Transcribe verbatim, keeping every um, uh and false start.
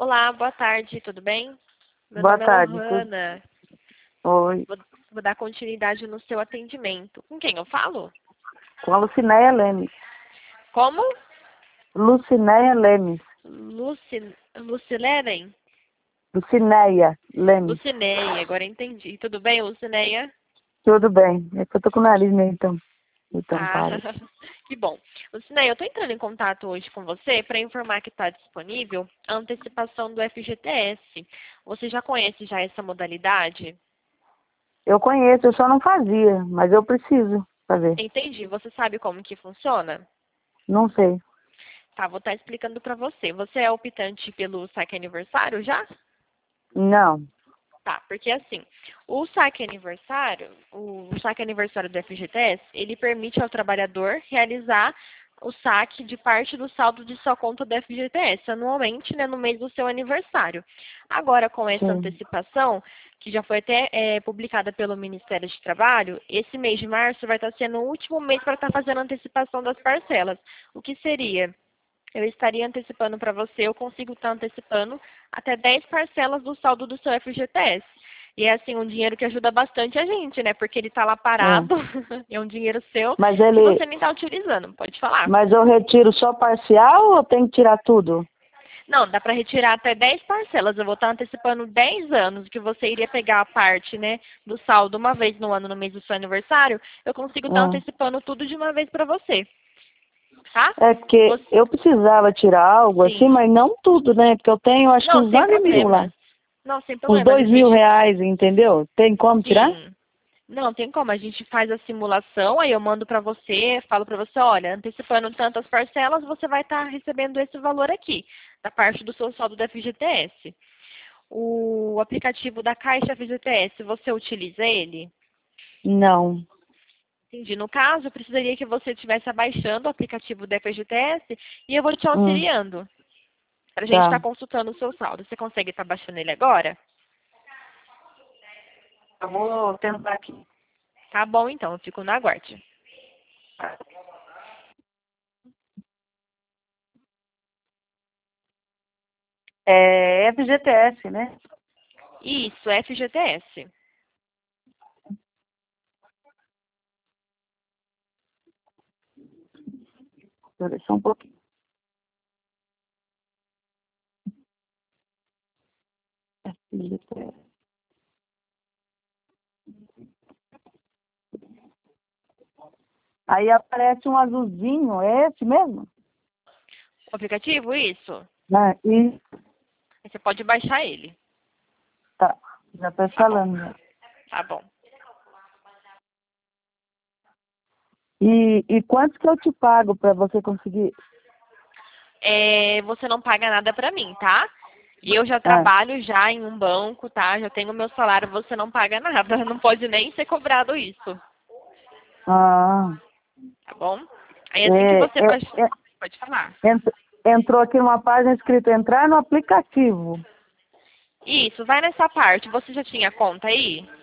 Olá, boa tarde, tudo bem? Meu Boa nome é tarde. Tudo... Lohana. Oi. Vou, vou dar continuidade no seu atendimento. Com quem eu falo? Com a Lucinéia Lemes. Como? Lucinéia Lemes. Luci, Lucilenen? Lucinéia Lemes. Lucineia, agora entendi. Tudo bem, Lucineia? Tudo bem. É que eu tô com o nariz meio tam... meio Ah, tampado. que bom. Lucineia, eu estou entrando em contato hoje com você para informar que está disponível a antecipação do F G T S. Você já conhece já essa modalidade? Eu conheço, eu só não fazia, mas eu preciso fazer. Entendi. Você sabe como que funciona? Não sei. Tá, vou estar explicando para você. Você é optante pelo saque aniversário já? Não. Tá, porque assim, o saque aniversário, o saque aniversário do F G T S, ele permite ao trabalhador realizar o saque de parte do saldo de sua conta do F G T S, anualmente, né, no mês do seu aniversário. Agora, com essa Sim. antecipação, que já foi até é, publicada pelo Ministério de Trabalho, esse mês de março vai estar sendo o último mês para estar fazendo a antecipação das parcelas. O que seria? Eu estaria antecipando para você, eu consigo estar antecipando até dez parcelas do saldo do seu F G T S. E é assim, um dinheiro que ajuda bastante a gente, né? Porque ele está lá É. parado, é um dinheiro seu, Mas que ele. você nem está utilizando, pode falar. Mas eu retiro só parcial ou eu tenho que tirar tudo? Não, dá para retirar até dez parcelas. Eu vou estar antecipando dez anos que você iria pegar a parte, né, do saldo uma vez no ano, no mês do seu aniversário. Eu consigo estar Ah. antecipando tudo de uma vez para você, tá? É que Você... eu precisava tirar algo assim, Sim. mas não tudo, né? Porque eu tenho acho que Não, uns sem vários mil lá. problemas. Não, sem Uns problemas. A dois mil gente reais, entendeu? Tem como tirar? sim. Não, tem como. A gente faz a simulação, aí eu mando para você, falo para você, olha, antecipando tantas parcelas, você vai estar recebendo esse valor aqui, da parte do seu saldo da F G T S. O aplicativo da Caixa F G T S, você utiliza ele? Não. Entendi. No caso, eu precisaria que você estivesse abaixando o aplicativo da F G T S e eu vou te Hum, auxiliando para a gente estar tá. consultando o seu saldo. Você consegue estar baixando ele agora? Eu vou tentar aqui. Tá bom, então. Eu fico no aguarde. É F G T S, né? Isso, F G T S. Espera só um pouquinho. F G T S. Aí aparece um azulzinho, é esse mesmo? O aplicativo, isso. Né? E Aí você pode baixar ele. tá, já tô Tá bom, instalando. Já. tá bom. E, e quanto que eu te pago para você conseguir? É, você não paga nada pra mim, tá? E eu já Ah, trabalho já em um banco, tá? Já tenho meu salário, você não paga nada. Não pode nem ser cobrado isso, ah, tá bom? Aí assim que é, você é, baixa... é, Pode falar. ent- entrou aqui numa página escrito entrar no aplicativo. Isso, vai nessa parte. Você já tinha conta aí?